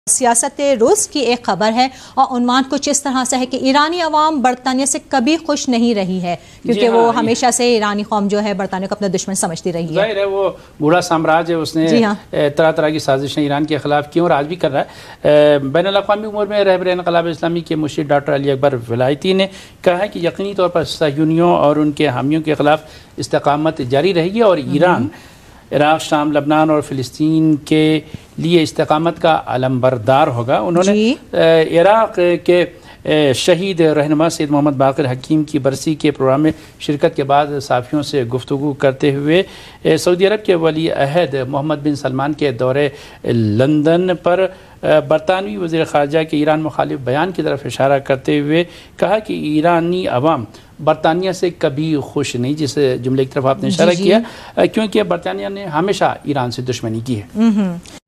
سیاست روز کی ایک خبر ہے اور عنوان کچھ اس طرح سے ہے کہ ایرانی عوام برطانیہ سے کبھی خوش نہیں رہی ہے کیونکہ وہ ہمیشہ سے ایرانی قوم جو ہے برطانیہ کو اپنا دشمن سمجھتی رہی ہے. ظاہر ہے وہ بوڑھا سامراج ہے, اس نے طرح طرح کی سازشیں ایران کے خلاف کی اور آج بھی کر رہا ہے. بین الاقوامی امور میں رہبر انقلاب اسلامی کے مرشد ڈاکٹر علی اکبر ولایتی نے کہا ہے کہ یقینی طور پر صہیونیوں اور ان کے حامیوں کے خلاف استقامت جاری رہے گی اور ایران عراق, شام, لبنان اور فلسطین کے لیے استقامت کا علمبردار ہوگا. انہوں نے عراق کے شہید رہنما سید محمد باقر حکیم کی برسی کے پروگرام میں شرکت کے بعد صحافیوں سے گفتگو کرتے ہوئے سعودی عرب کے ولی عہد محمد بن سلمان کے دورے لندن پر برطانوی وزیر خارجہ کے ایران مخالف بیان کی طرف اشارہ کرتے ہوئے کہا کہ ایرانی عوام برطانیہ سے کبھی خوش نہیں, جس جملے کی طرف آپ نے اشارہ کیا, کیونکہ برطانیہ نے ہمیشہ ایران سے دشمنی کی ہے.